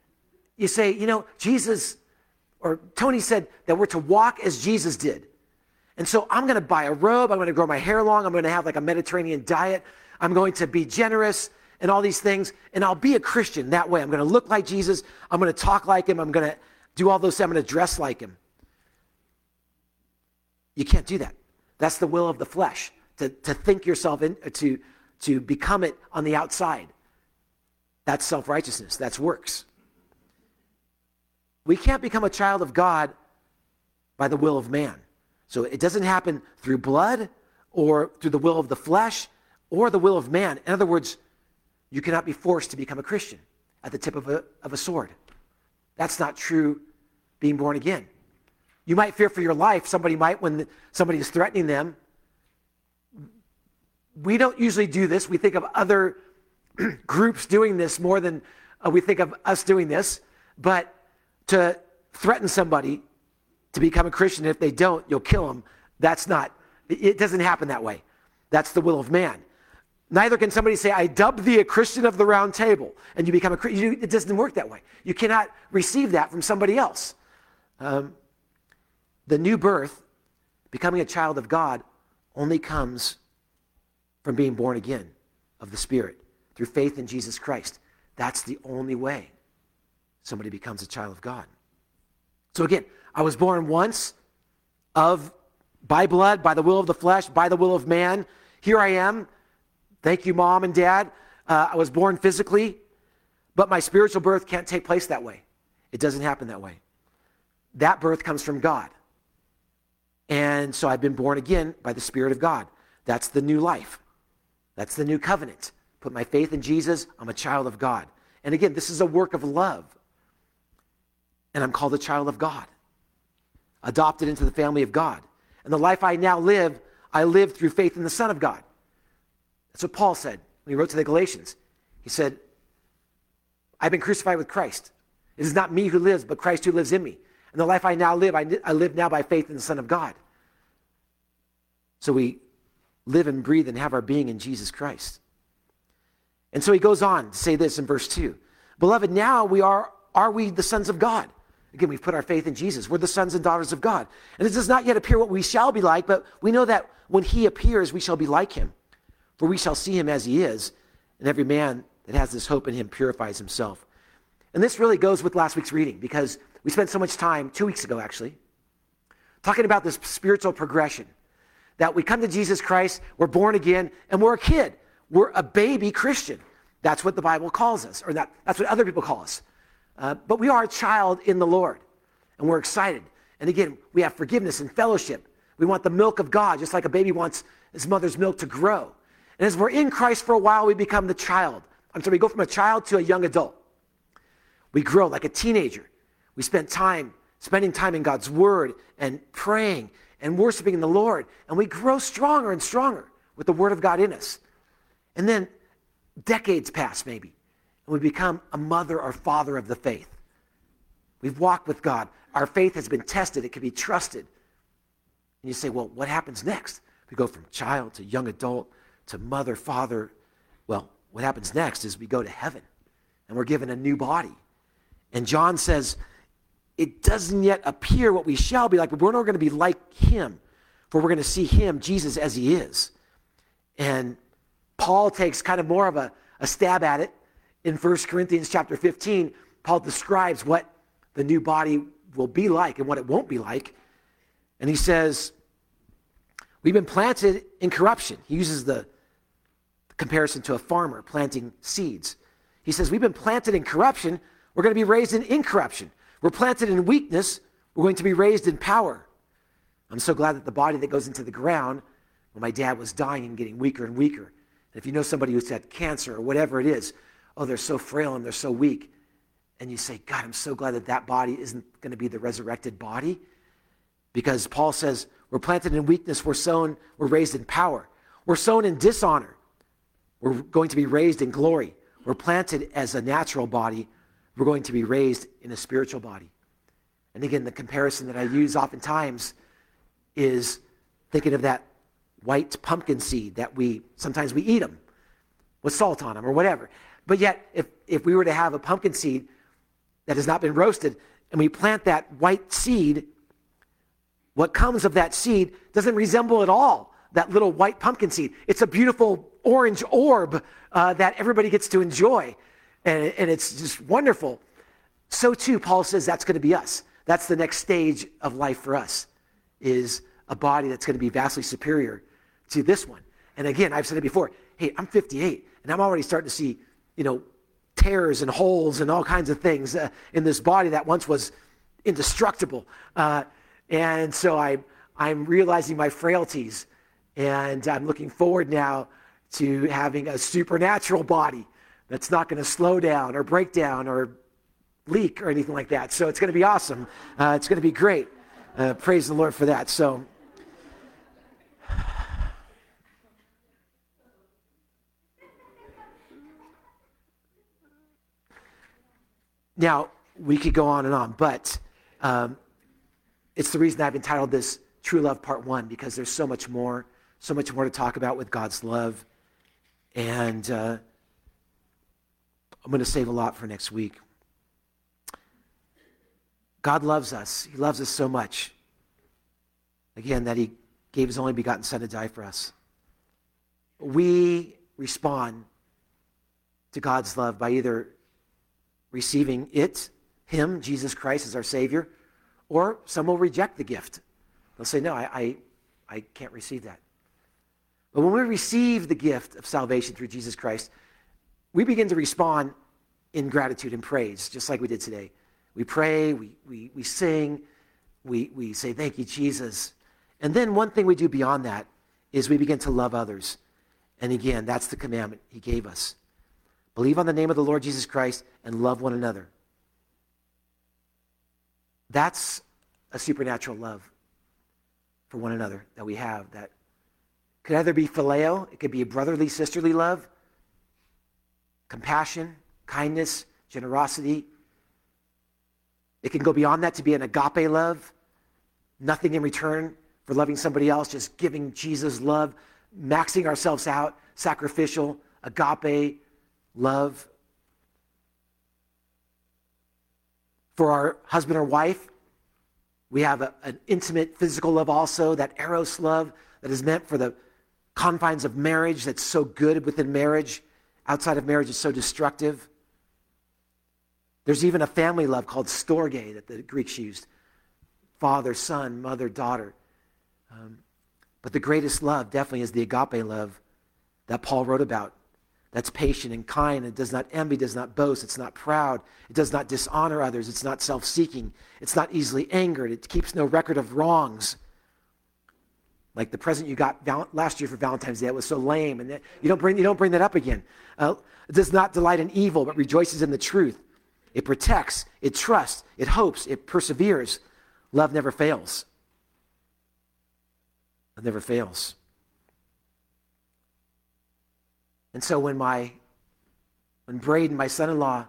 Jesus, or Tony said that we're to walk as Jesus did. And so I'm going to buy a robe, I'm going to grow my hair long, I'm going to have like a Mediterranean diet, I'm going to be generous and all these things, and I'll be a Christian that way. I'm going to look like Jesus, I'm going to talk like him, I'm going to do all those things, I'm going to dress like him. You can't do that. That's the will of the flesh, to think yourself in, to become it on the outside. That's self-righteousness, that's works. We can't become a child of God by the will of man. So it doesn't happen through blood or through the will of the flesh or the will of man. In other words, You cannot be forced to become a Christian at the tip of a sword. That's not true being born again. You might fear for your life. Somebody might when somebody is threatening them. We don't usually do this. We think of other groups doing this more than we think of us doing this. But to threaten somebody to become a Christian, if they don't, you'll kill them. It doesn't happen that way. That's the will of man. Neither can somebody say, I dub thee a Christian of the round table, and you become a Christian. It doesn't work that way. You cannot receive that from somebody else. The new birth, becoming a child of God, only comes from being born again of the Spirit through faith in Jesus Christ. That's the only way somebody becomes a child of God. So again, I was born once by blood, by the will of the flesh, by the will of man. Here I am. Thank you, Mom and Dad. I was born physically, but my spiritual birth can't take place that way. It doesn't happen that way. That birth comes from God. And so I've been born again by the Spirit of God. That's the new life. That's the new covenant. Put my faith in Jesus. I'm a child of God. And again, this is a work of love. And I'm called a child of God, adopted into the family of God. And the life I now live, I live through faith in the Son of God. That's what Paul said when he wrote to the Galatians. He said, I've been crucified with Christ. It is not me who lives, but Christ who lives in me. And the life I now live, I live now by faith in the Son of God. So we live and breathe and have our being in Jesus Christ. And so he goes on to say this in verse 2. Beloved, now are we the sons of God? Again, we've put our faith in Jesus. We're the sons and daughters of God. And it does not yet appear what we shall be like, but we know that when he appears, we shall be like him. For we shall see him as he is, and every man that has this hope in him purifies himself. And this really goes with last week's reading, because we spent so much time, 2 weeks ago actually, talking about this spiritual progression. That we come to Jesus Christ, we're born again, and we're a kid. We're a baby Christian. That's what the Bible calls us, or that's what other people call us. But we are a child in the Lord, and we're excited. And again, we have forgiveness and fellowship. We want the milk of God, just like a baby wants his mother's milk to grow. And as we're in Christ for a while, we become the child. We go from a child to a young adult. We grow like a teenager. We spending time in God's word and praying and worshiping the Lord. And we grow stronger and stronger with the word of God in us. And then decades pass maybe, and we become a mother or father of the faith. We've walked with God. Our faith has been tested. It can be trusted. And you say, well, what happens next? We go from child to young adult to mother, father. Well, what happens next is we go to heaven, and we're given a new body. And John says, it doesn't yet appear what we shall be like, but we're not going to be like him, for we're going to see him, Jesus, as he is. And Paul takes kind of more of a stab at it. In 1 Corinthians chapter 15, Paul describes what the new body will be like and what it won't be like. And he says, we've been planted in corruption. He uses the comparison to a farmer planting seeds. He says, we've been planted in corruption. We're going to be raised in incorruption. We're planted in weakness. We're going to be raised in power. I'm so glad that the body that goes into the ground, when my dad was dying and getting weaker and weaker, and if you know somebody who's had cancer or whatever it is, oh, they're so frail and they're so weak. And you say, God, I'm so glad that that body isn't going to be the resurrected body. Because Paul says, we're planted in weakness, we're raised in power. We're sown in dishonor. We're going to be raised in glory. We're planted as a natural body. We're going to be raised in a spiritual body. And again, the comparison that I use oftentimes is thinking of that white pumpkin seed that sometimes we eat them with salt on them or whatever. But yet, if we were to have a pumpkin seed that has not been roasted and we plant that white seed, what comes of that seed doesn't resemble at all that little white pumpkin seed. It's a beautiful orange orb that everybody gets to enjoy. And it's just wonderful. So too, Paul says that's going to be us. That's the next stage of life for us, is a body that's going to be vastly superior to this one. And again, I've said it before, hey, I'm 58, and I'm already starting to see, tears and holes and all kinds of things in this body that once was indestructible. And so I'm realizing my frailties, and I'm looking forward now to having a supernatural body that's not going to slow down or break down or leak or anything like that. So it's going to be awesome. It's going to be great. Praise the Lord for that. So now, we could go on and on, but it's the reason I've entitled this True Love Part 1, because there's so much more to talk about with God's love. And I'm going to save a lot for next week. God loves us. He loves us so much. Again, that he gave his only begotten Son to die for us. We respond to God's love by either receiving it, him, Jesus Christ, as our Savior, or some will reject the gift. They'll say, no, I can't receive that. But when we receive the gift of salvation through Jesus Christ, we begin to respond in gratitude and praise, just like we did today. We pray, we sing, we say, thank you, Jesus. And then one thing we do beyond that is we begin to love others. And again, that's the commandment he gave us. Believe on the name of the Lord Jesus Christ and love one another. That's a supernatural love for one another that we have. That could either be phileo, it could be a brotherly, sisterly love, compassion, kindness, generosity. It can go beyond that to be an agape love, nothing in return for loving somebody else, just giving Jesus love, maxing ourselves out, sacrificial, agape love. For our husband or wife, we have an intimate physical love also, that eros love that is meant for the confines of marriage, that's so good within marriage. Outside of marriage is so destructive. There's even a family love called storge that the Greeks used. Father, son, mother, daughter. But the greatest love definitely is the agape love that Paul wrote about. That's patient and kind. It does not envy, does not boast. It's not proud. It does not dishonor others. It's not self-seeking. It's not easily angered. It keeps no record of wrongs. Like the present you got last year for Valentine's Day, it was so lame, and you don't bring that up again. It does not delight in evil, but rejoices in the truth. It protects, it trusts, it hopes, it perseveres. Love never fails. It never fails. And so when Braden, my son-in-law, I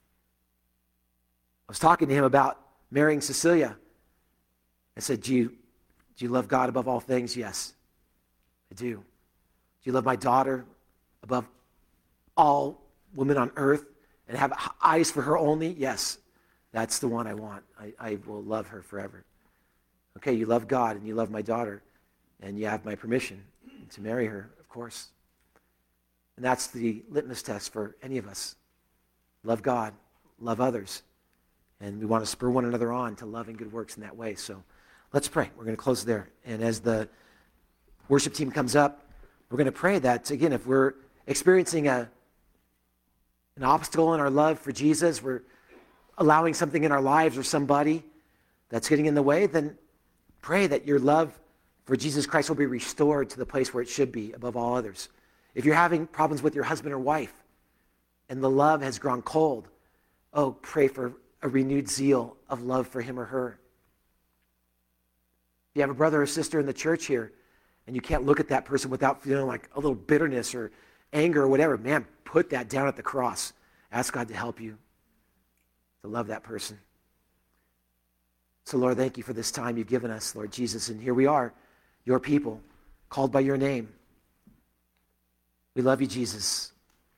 was talking to him about marrying Cecilia, I said, do you love God above all things? Yes, I do. Do you love my daughter above all women on earth and have eyes for her only? Yes, that's the one I want. I will love her forever. Okay, you love God and you love my daughter, and you have my permission to marry her, of course. And that's the litmus test for any of us. Love God, love others. And we want to spur one another on to love and good works in that way. So let's pray. We're going to close there. And as the worship team comes up, we're going to pray that, again, if we're experiencing an obstacle in our love for Jesus, we're allowing something in our lives or somebody that's getting in the way, then pray that your love for Jesus Christ will be restored to the place where it should be above all others. If you're having problems with your husband or wife and the love has grown cold, pray for a renewed zeal of love for him or her. If you have a brother or sister in the church here and you can't look at that person without feeling like a little bitterness or anger or whatever, man, put that down at the cross. Ask God to help you to love that person. So, Lord, thank you for this time you've given us, Lord Jesus. And here we are, your people, called by your name. We love you, Jesus.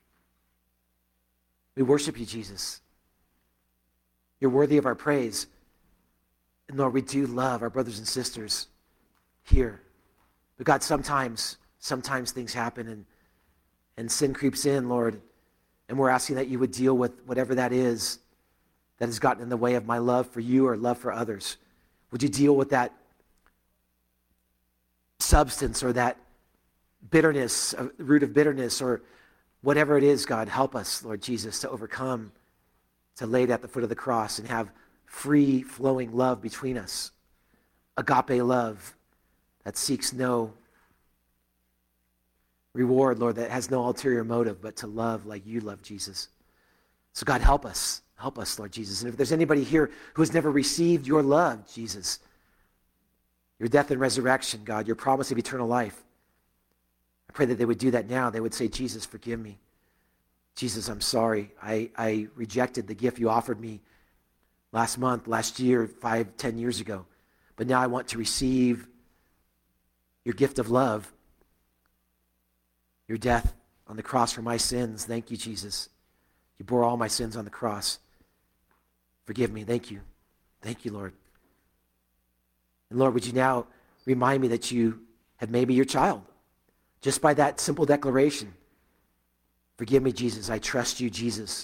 We worship you, Jesus. You're worthy of our praise. And Lord, we do love our brothers and sisters here. But God, sometimes things happen and sin creeps in, Lord. And we're asking that you would deal with whatever that is that has gotten in the way of my love for you or love for others. Would you deal with that substance or that bitterness, root of bitterness, or whatever it is, God, help us, Lord Jesus, to overcome, to lay it at the foot of the cross and have free flowing love between us. Agape love that seeks no reward, Lord, that has no ulterior motive but to love like you love, Jesus. So God, help us. Help us, Lord Jesus. And if there's anybody here who has never received your love, Jesus, your death and resurrection, God, your promise of eternal life, I pray that they would do that now. They would say, Jesus, forgive me. Jesus, I'm sorry. I rejected the gift you offered me last month, last year, 5, 10 years ago. But now I want to receive your gift of love, your death on the cross for my sins. Thank you, Jesus. You bore all my sins on the cross. Forgive me. Thank you. Thank you, Lord. And Lord, would you now remind me that you have made me your child? Just by that simple declaration. Forgive me, Jesus. I trust you, Jesus.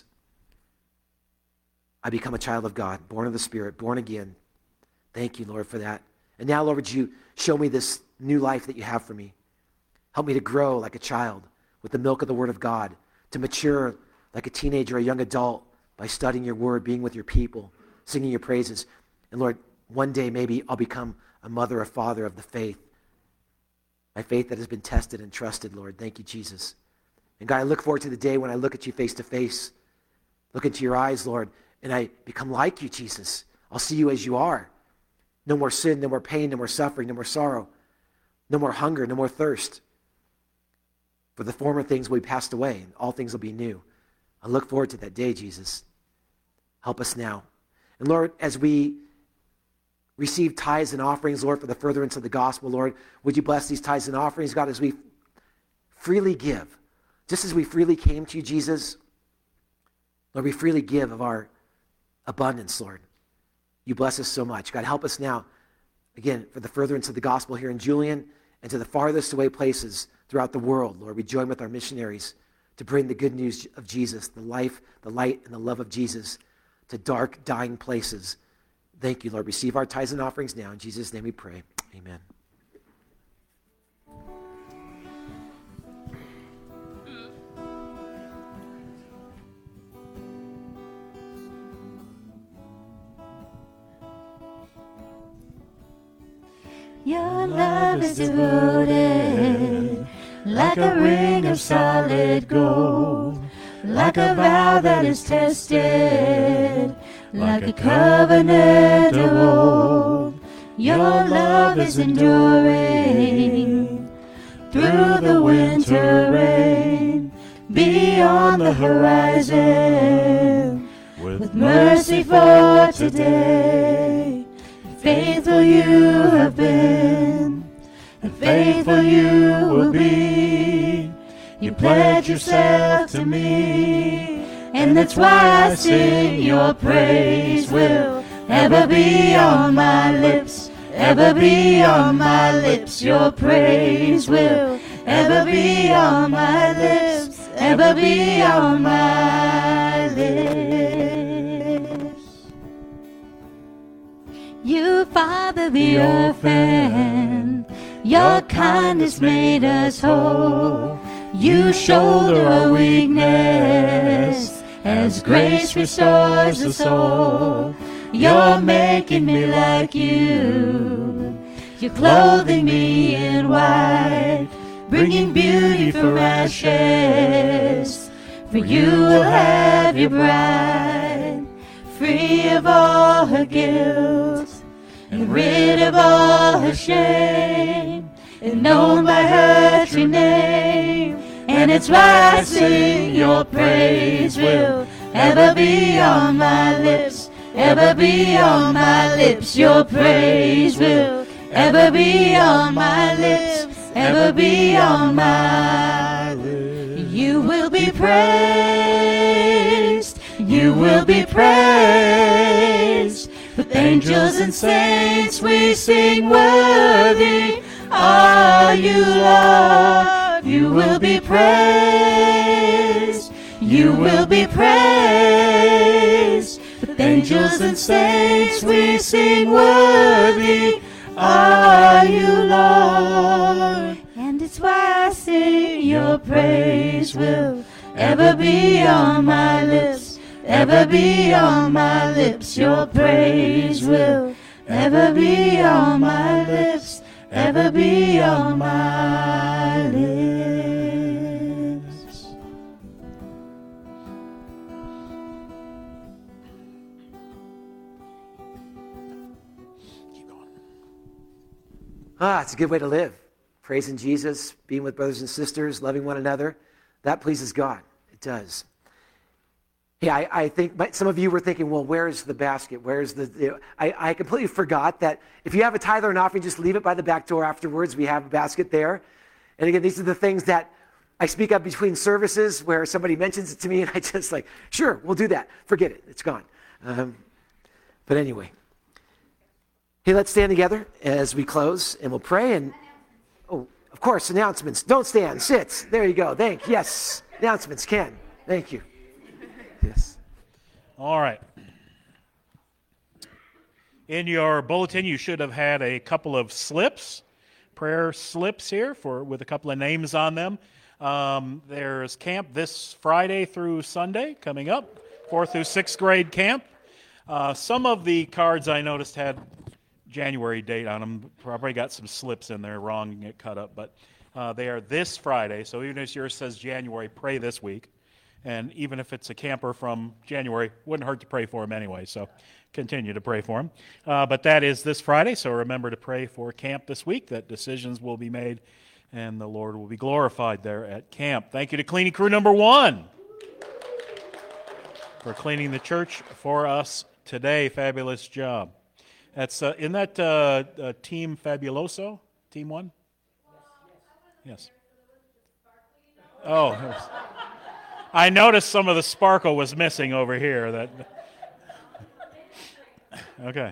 I become a child of God, born of the Spirit, born again. Thank you, Lord, for that. And now, Lord, would you show me this new life that you have for me? Help me to grow like a child with the milk of the Word of God, to mature like a teenager or a young adult by studying your Word, being with your people, singing your praises. And Lord, one day maybe I'll become a mother or father of the faith, my faith that has been tested and trusted, Lord. Thank you, Jesus. And God, I look forward to the day when I look at you face to face, look into your eyes, Lord, and I become like you, Jesus. I'll see you as you are. No more sin, no more pain, no more suffering, no more sorrow, no more hunger, no more thirst. For the former things will be passed away, and all things will be new. I look forward to that day, Jesus. Help us now. And Lord, as we receive tithes and offerings, Lord, for the furtherance of the gospel, Lord, would you bless these tithes and offerings, God, as we freely give. Just as we freely came to you, Jesus, Lord, we freely give of our abundance, Lord. You bless us so much. God, help us now, again, for the furtherance of the gospel here in Julian and to the farthest away places throughout the world. Lord, we join with our missionaries to bring the good news of Jesus, the life, the light, and the love of Jesus to dark, dying places. Thank you, Lord. Receive our tithes and offerings now. In Jesus' name we pray. Amen. Your love is devoted, like a ring of solid gold, like a vow that is tested, like a covenant of old. Your love is enduring through the winter rain, beyond the horizon, with mercy for today. Faithful you have been, and faithful you will be. You pledge yourself to me, and that's why I sing. Your praise will ever be on my lips, ever be on my lips. Your praise will ever be on my lips, ever be on my lips. You father the orphan, your kindness made us whole. You shoulder our weakness as grace restores the soul. You're making me like you. You're clothing me in white, bringing beauty from ashes. For you will have your bride, free of all her guilt, and rid of all her shame, and known by her true name. And it's why I sing. Your praise will ever be on my lips, ever be on my lips. Your praise will ever be on my lips, ever be on my lips. You will be praised, you will be praised. With angels and saints we sing, worthy are you, Lord. You will be praised, you will be praised. With angels and saints we sing, worthy are you, Lord. And it's why I sing. Your praise will ever be on my lips, ever be on my lips. Your praise will ever be on my lips, ever be on my lips. It's a good way to live. Praising Jesus, being with brothers and sisters, loving one another. That pleases God. It does. Yeah, I think some of you were thinking, well, where's the basket? Where's the... I completely forgot that if you have a tithe or an offering, just leave it by the back door afterwards. We have a basket there. And again, these are the things that I speak up between services where somebody mentions it to me and I just like, sure, we'll do that. Forget it. It's gone. But anyway. Hey, let's stand together as we close and we'll pray. And, oh, of course, announcements. Don't stand. Sit. There you go. Yes. Announcements, Ken. Thank you. Yes. All right. In your bulletin, you should have had a couple of slips, prayer slips here with a couple of names on them. There's camp this Friday through Sunday coming up, 4th through 6th grade camp. Some of the cards I noticed had January date on them. Probably got some slips in there wrong and get cut up, but they are this Friday. So even if yours says January, pray this week. And even if it's a camper from January, wouldn't hurt to pray for him anyway, so continue to pray for him. But that is this Friday, so remember to pray for camp this week, that decisions will be made and the Lord will be glorified there at camp. Thank you to cleaning crew number 1 for cleaning the church for us today. Fabulous job. That's isn't that Team Fabuloso? Team 1? Yes. Oh, I noticed some of the sparkle was missing over here. Okay.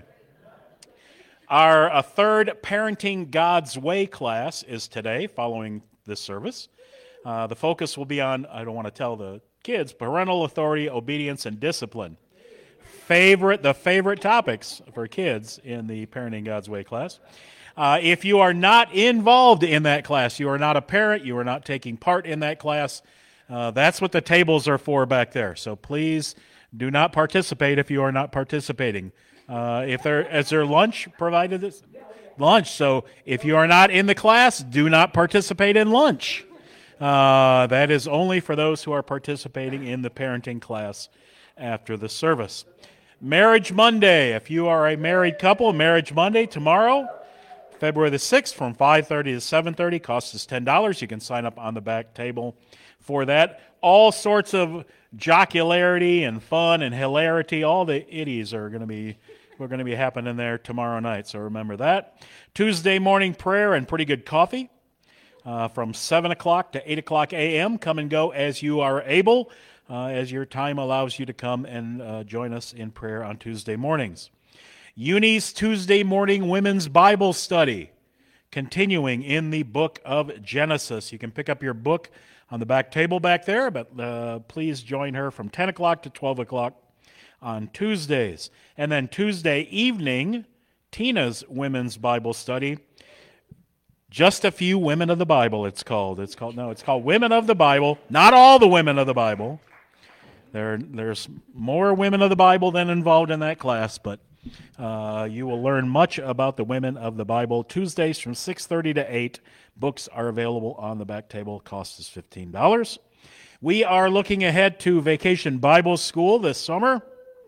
Our third Parenting God's Way class is today, following this service. The focus will be on, I don't want to tell the kids, parental authority, obedience, and discipline. The favorite topics for kids in the Parenting God's Way class. If you are not involved in that class, you are not a parent, you are not taking part in that class, that's what the tables are for back there. So please do not participate if you are not participating. Is there lunch provided? Lunch. So if you are not in the class, do not participate in lunch. That is only for those who are participating in the parenting class after the service. Marriage Monday. If you are a married couple, Marriage Monday tomorrow, February the 6th from 5:30 to 7:30. Cost is $10. You can sign up on the back table for that. All sorts of jocularity and fun and hilarity. All the idiots are going to be happening there tomorrow night. So remember that. Tuesday morning prayer and pretty good coffee from 7 o'clock to 8 o'clock a.m. Come and go as you are able, as your time allows you to come and join us in prayer on Tuesday mornings. Uni's Tuesday morning women's Bible study, continuing in the book of Genesis. You can pick up your book on the back table back there, but please join her from 10 o'clock to 12 o'clock on Tuesdays. And then Tuesday evening, Tina's women's Bible study. Just a few women of the Bible, it's called. It's called Women of the Bible. Not all the women of the Bible. There's more women of the Bible than involved in that class, but you will learn much about the women of the Bible. Tuesdays from 6:30 to 8. Books are available on the back table. Cost is $15. We are looking ahead to Vacation Bible School this summer.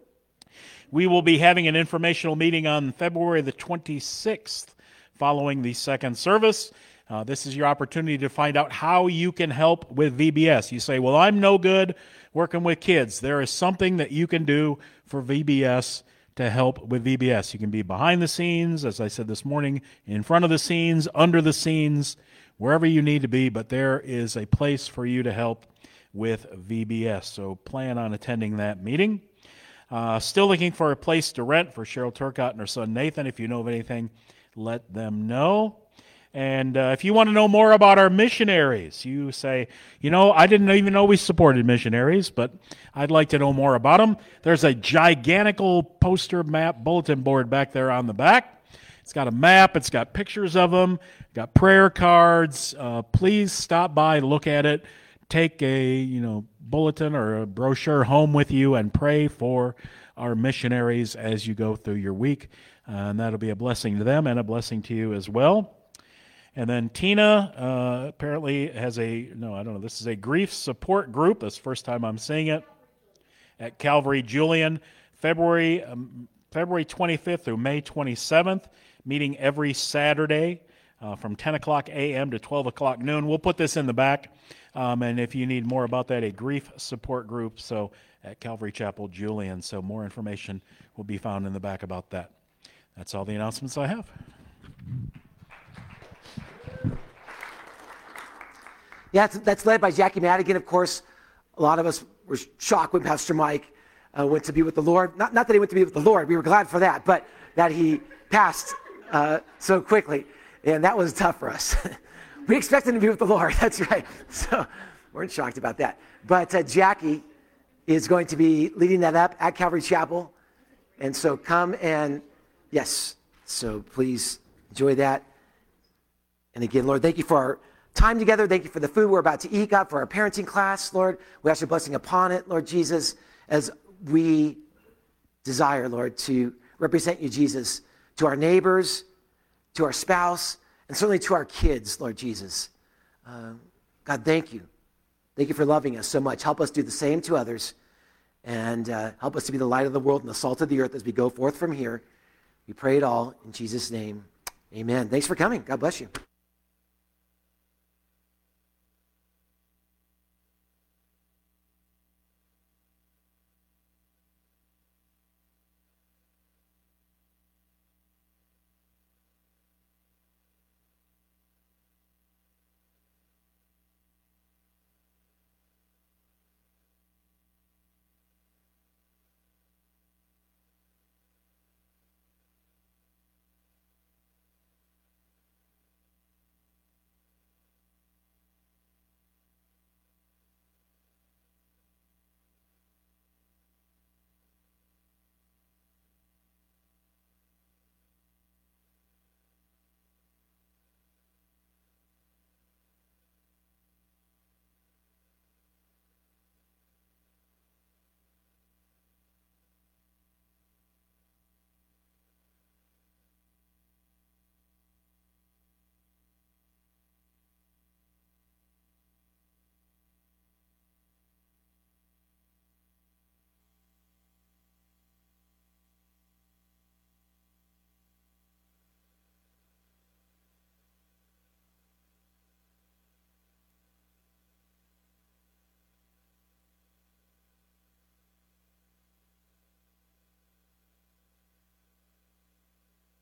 We will be having an informational meeting on February the 26th following the second service. This is your opportunity to find out how you can help with VBS. You say, well, I'm no good working with kids. There is something that you can do for VBS to help with VBS. You can be behind the scenes, as I said this morning, in front of the scenes, under the scenes, wherever you need to be, but there is a place for you to help with VBS. So plan on attending that meeting. Still looking for a place to rent for Cheryl Turcott and her son Nathan. If you know of anything, let them know. And if you want to know more about our missionaries, you say, I didn't even know we supported missionaries, but I'd like to know more about them. There's a gigantical poster map bulletin board back there on the back. It's got a map. It's got pictures of them. Got prayer cards. Please stop by, look at it. Take a bulletin or a brochure home with you and pray for our missionaries as you go through your week. And that'll be a blessing to them and a blessing to you as well. And then Tina apparently has this is a grief support group. That's the first time I'm seeing it at Calvary Julian, February 25th through May 27th, meeting every Saturday from 10 o'clock a.m. to 12 o'clock noon. We'll put this in the back. And if you need more about that, a grief support group, so at Calvary Chapel Julian. So more information will be found in the back about that. That's all the announcements I have. Yeah, that's led by Jackie Madigan. Of course, a lot of us were shocked when Pastor Mike went to be with the Lord. Not that he went to be with the Lord. We were glad for that, but that he passed so quickly. And that was tough for us. We expected him to be with the Lord. That's right. So we weren't shocked about that. But Jackie is going to be leading that up at Calvary Chapel. And so come and, yes, so please enjoy that. And again, Lord, thank you for our time together. Thank you for the food we're about to eat, God, for our parenting class, Lord. We ask your blessing upon it, Lord Jesus, as we desire, Lord, to represent you, Jesus, to our neighbors, to our spouse, and certainly to our kids, Lord Jesus. God, thank you. Thank you for loving us so much. Help us do the same to others, and help us to be the light of the world and the salt of the earth as we go forth from here. We pray it all in Jesus' name. Amen. Thanks for coming. God bless you.